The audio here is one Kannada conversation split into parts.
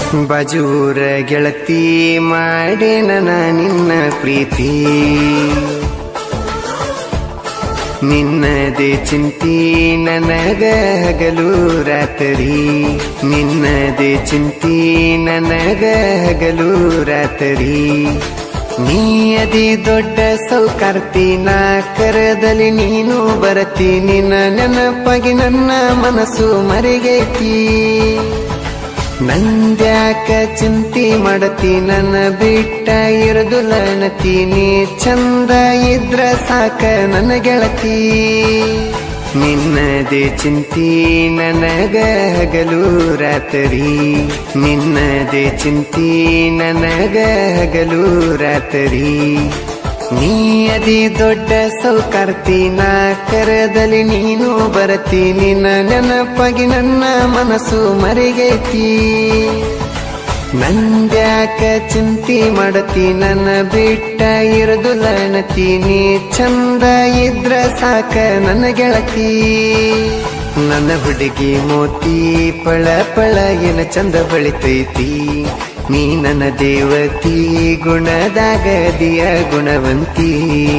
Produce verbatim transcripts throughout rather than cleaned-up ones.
ಬಜೂರ ಗೆಳತಿ ಮಾಡೇನ ನಿನ್ನ ಪ್ರೀತಿ ನಿನ್ನದೇ ಚಿಂತಿ ನನಗ ಹಗಲು ರಾತ್ರಿ ನಿನ್ನದೇ ಚಿಂತಿ ನನಗ ಹಗಲು ರಾತ್ರಿ ನೀ ಅದಿ ದೊಡ್ಡ ಸೌಕಾರ್ತಿ ನಾ ಕರದಲ್ಲಿ ನೀನು ಬರತಿ ನಿನ್ನ ನೆನಪಾಗಿ ನನ್ನ ಮನಸ್ಸು ಮರೆಗೈತಿ ನಂದ್ಯಾಕ ಚಿಂತಿ ಮಾಡತಿ ನನ್ನ ಬಿಟ್ಟ ಇರದುಲನತಿ ನೀ ಚಂದ ಇದ್ರ ಸಾಕ ನನ್ನ ಗೆಳತಿ ನಿನ್ನದೇ ಚಿಂತಿ ನನಗ ಹಗಲು ರಾತ್ರಿ ನಿನ್ನದೇ ಚಿಂತಿ ನನಗ ಹಗಲು ರಾತ್ರಿ ನೀ ಅದಿ ದೊಡ್ಡ ಸೌಕಾರ್ತಿ ನಾ ಕರದಲ್ಲಿ ನೀನು ಬರತಿ ನಿನ್ನ ನೆನಪಾಗಿ ನನ್ನ ಮನಸ್ಸು ಮರೆಗೈತಿ ನಂದ್ಯಾಕ ಚಿಂತಿ ಮಾಡತಿ ನನ್ನ ಬಿಟ್ಟ ಇರದುಲನತಿ ನೀ ಚಂದ ಇದ್ರ ಸಾಕ ನನ್ನ ಗೆಳತಿ ನನ್ನ ಹುಡುಗಿ ಮೋತಿ ಪಳ ಪಳ ಏನ ಚಂದ ಬಳಿತೈತಿ ನೀ ನನ್ನ ದೇವತಿ ಗುಣದಾಗ ದಿಯ ಗುಣವಂತಿ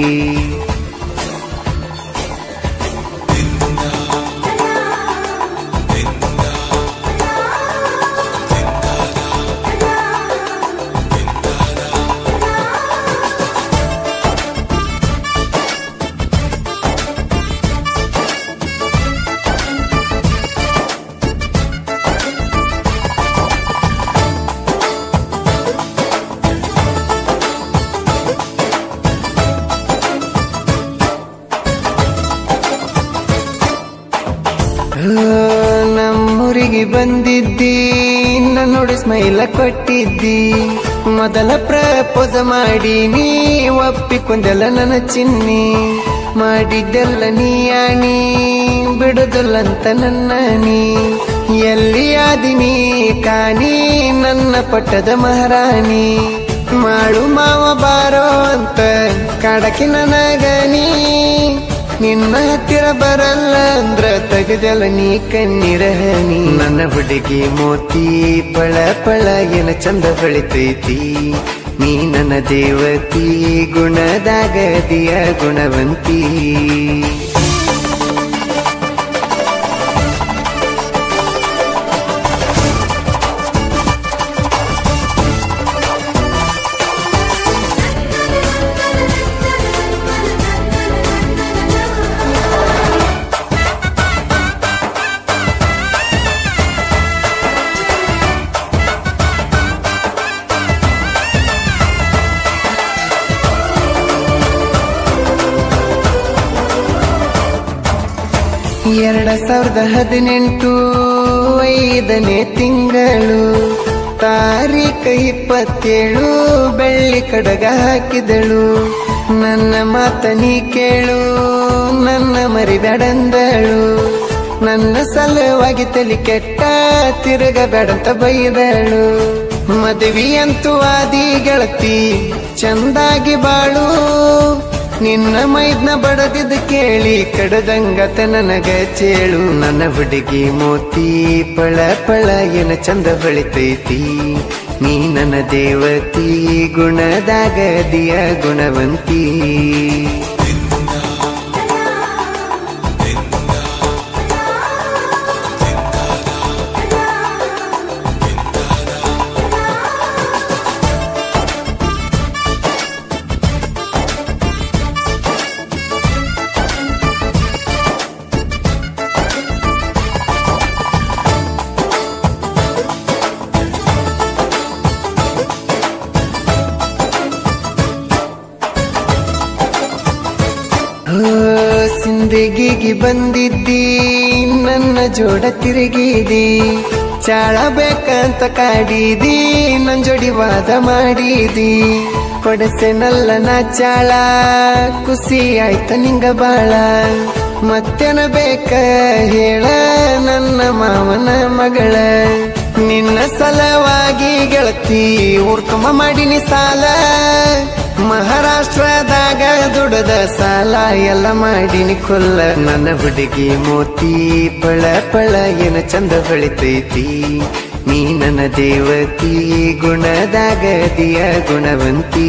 ನಮ್ಮೂರಿಗೆ ಬಂದಿದ್ದಿ ನೋಡಿ ಸ್ಮೈಲ ಕೊಟ್ಟಿದ್ದಿ ಮೊದಲ ಪ್ರಪೋಸ ಮಾಡಿ ನೀ ಒಪ್ಪಿಕೊಂಡೆಲ್ಲ ನನ್ನ ಚಿನ್ನಿ ಮಾಡಿದ್ದೆಲ್ಲ ನೀ ಆಣಿ ಬಿಡುದಿಲ್ಲಂತ ನನ್ನ ನೀ ಎಲ್ಲಿ ಆದಿನಿ ಕಾಣಿ ನನ್ನ ಪಟ್ಟದ ಮಹಾರಾಣಿ ಮಾಡು ಮಾವ ಬಾರೋ ಅಂತ ಕಾಡಕಿ ನನಗನಿ ನಿನ್ನ ಹತ್ತಿರ ಬರಲ್ಲ ಅಂದ್ರ ತೆಗೆದಲ್ಲ ನೀ ಕಣ್ಣೀರ ಹನಿ ನನ್ನ ಹುಡುಗಿ ಮೋತಿ ಪಳ ಪಳ ಏನ ಚಂದ ಬೆಳಿತೈತಿ ನೀ ನನ್ನ ದೇವತಿ ಗುಣದಾಗ ದಿಯ ಗುಣವಂತಿ ಎರಡ ಸಾವಿರದ ಹದಿನೆಂಟು ಐದನೇ ತಿಂಗಳು ತಾರೀಖ ಇಪ್ಪತ್ತೇಳು ಬೆಳ್ಳಿ ಕಡಗ ಹಾಕಿದಳು ನನ್ನ ಮಾತ ನೀ ಕೇಳು ನನ್ನ ಮರಿಬೇಡಂದಳು ನನ್ನ ಸಲುವಾಗಿ ತಲೆ ಕೆಟ್ಟ ತಿರುಗಬೇಡಂತ ಬೈದಳು ಮದುವೆಯಂತೂ ಆದಿ ಗೆಳತಿ ಚಂದಾಗಿ ಬಾಳು ನಿನ್ನ ಮೈದ್ನ ಬಡದಿದ್ದ ಕೇಳಿ ಕಡದಂಗತ ನನಗ ಚೇಳು ನನ್ನ ಹುಡುಗಿ ಮೋತಿ ಪಳ ಪಳ ಏನ ಚಂದ ಬೆಳಿತೈತಿ ನೀ ನನ್ನ ದೇವತಿ ಗುಣದಾಗ ದಿಯ ಗುಣವಂತಿ ಸಿಂದಗಿಗೆ ಬಂದಿದ್ದಿ ನನ್ನ ಜೋಡ ತಿರುಗಿದಿ ಚಾಳ ಬೇಕಂತ ಕಾಡಿದಿ ನನ್ ಜೋಡಿ ವಾದ ಮಾಡಿದಿ ಕೊಡಸೆನಲ್ಲ ನಾ ಚಾಳ ಖುಷಿ ಆಯ್ತ ನಿಂಗ ಬಾಳ ಮತ್ತೇನ ಬೇಕ ಹೇಳ ನನ್ನ ಮಾವನ ಮಗಳ ನಿನ್ನ ಸಲವಾಗಿ ಗೆಳತಿ ಊರ್ಕುಂಬ ಮಾಡಿನಿ ಸಾಲ ಮಹಾರಾಷ್ಟ್ರದಾಗ ದುಡದ ಸಾಲ ಎಲ್ಲ ಮಾಡಿನಿ ಕೊಲ್ಲ ನನ್ನ ಹುಡುಗಿ ಮೋತಿ ಪಳ ಪಳ ಏನ ಚಂದ ಬೆಳಿತೈತಿ ನೀ ನನ್ನ ದೇವತಿ ಗುಣದಾಗ ದಿಯ ಗುಣವಂತಿ.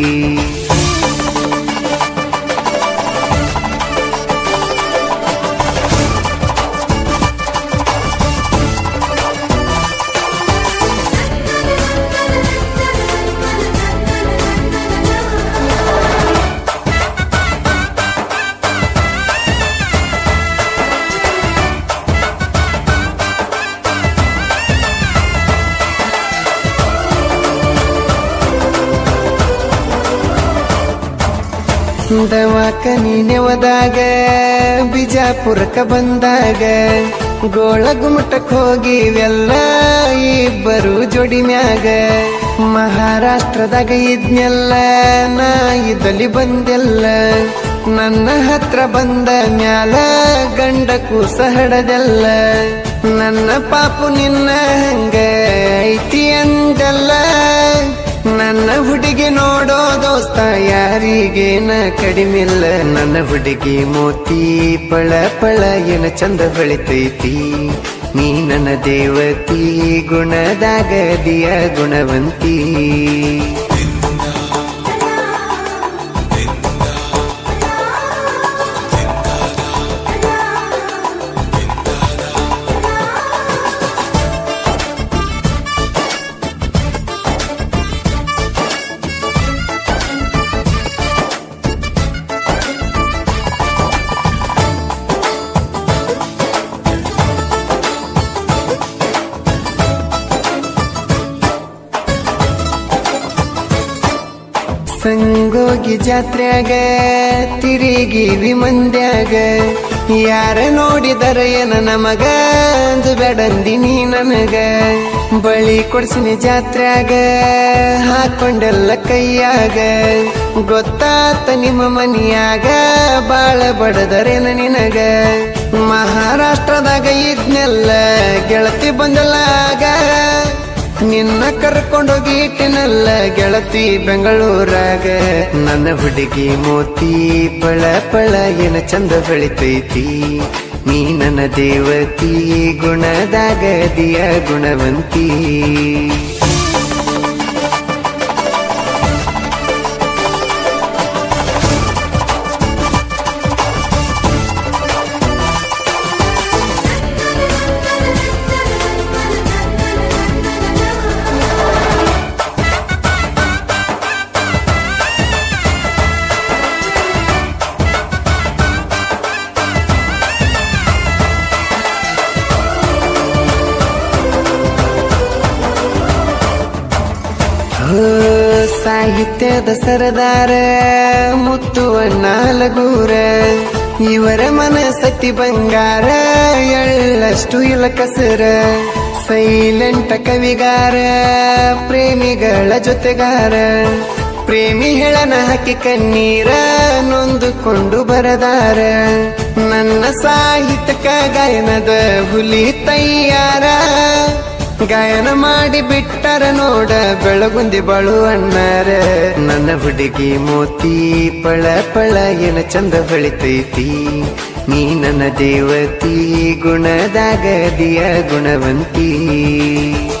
ದವಾಖಾನಿ ನೆವದಾಗ ಬಿಜಾಪುರಕ್ಕ ಬಂದಾಗ ಗೋಳ ಗುಮಟಕ್ ಹೋಗಿವೆಲ್ಲ ಇಬ್ಬರು ಜೋಡಿ ಮ್ಯಾಗ. ಮಹಾರಾಷ್ಟ್ರದಾಗ ಇದ್ನೆಲ್ಲ ನಾ ಇದ್ದಲ್ಲಿ ಬಂದೆಲ್ಲ ನನ್ನ ಹತ್ರ ಬಂದ ಮ್ಯಾಲ ಗಂಡ ಕೂಸ ಹಡದೆಲ್ಲ. ನನ್ನ ಪಾಪು ನಿನ್ನ ಹಂಗ ಐತಿ ಅಂದೆಲ್ಲ. ನನ್ನ ಹುಡುಗಿ ನೋಡೋ ದೋಸ್ತ ಯಾರಿಗೇನ ಕಡಿಮಿಲ್ಲ. ನನ್ನ ಹುಡುಗಿ ಮೋತಿ ಪಳ ಪಳ ಏನ ಚಂದ ಹೊಳಿತೈತಿ. ನೀ ನನ್ನ ದೇವತಿ ಗುಣದಾಗ ದಿಯ ಗುಣವಂತಿ. ಸಂಗೋಗಿ ಜಾತ್ರ್ಯಾಗ ತಿರುಗಿವಿ ಮಂದ್ಯಾಗ ಯಾರ ನೋಡಿದರ ಏನ ನಮಗ ಅಂದು ಬೆಡಂದಿನಿ ನನಗ. ಬಳಿ ಕೊಡ್ಸಿನಿ ಜಾತ್ರ್ಯಾಗ ಹಾಕೊಂಡೆಲ್ಲ ಕೈಯಾಗ. ಗೊತ್ತಾತ ನಿಮ್ಮ ಮನಿಯಾಗ ಬಾಳ ಬಡದರೇನ ನಿನಗ. ಮಹಾರಾಷ್ಟ್ರದಾಗ ಇದ್ನೆಲ್ಲ ಗೆಳತಿ ಬಂದಲಾಗ ನಿನ್ನ ಕರ್ಕೊಂಡೋಗಿ ಇಟ್ಟಿನಲ್ಲ ಗೆಳತಿ ಬೆಂಗಳೂರಾಗ. ನನ್ನ ಹುಡುಗಿ ಮೋತಿ ಪಳ ಪಳ ಏನ ಚಂದ ಬೆಳಿತೈತಿ. ನೀ ನನ್ನ ದೇವತಿ ಗುಣದಾಗ ದಿಯ ಗುಣವಂತಿ. ಸಾಹಿತ್ಯದ ಸರದಾರ ಮುತ್ತುವಣ್ಣ ಲಗೂರ ಇವರ ಮನಸತಿ ಬಂಗಾರ ಎಳ್ಳಷ್ಟು ಇಲ್ಲ ಕಸರ. ಸೈಲೆಂಟ ಕವಿಗಾರ ಪ್ರೇಮಿಗಳ ಜೊತೆಗಾರ. ಪ್ರೇಮಿ ಹೇಳನ ಹಾಕಿ ಕಣ್ಣೀರ ನೊಂದುಕೊಂಡು ಬರದಾರ. ನನ್ನ ಸಾಹಿತ್ಯಕ ಗಾಯನದ ಹುಲಿ ತಯ್ಯಾರ. ಗಾಯನ ಮಾಡಿ ಬಿಟ್ಟರ ನೋಡ ಬೆಳಗುಂದಿ ಬಾಳು ಅಣ್ಣಾರ. ನನ್ನ ಹುಡುಗಿ ಮೋತಿ ಪಳ ಪಳ ಏನ ಚಂದ ಹೊಳಿತೈತಿ. ನೀ ನನ್ನ ದೇವತಿ ಗುಣದಾಗ ದಿಯ ಗುಣವಂತಿ.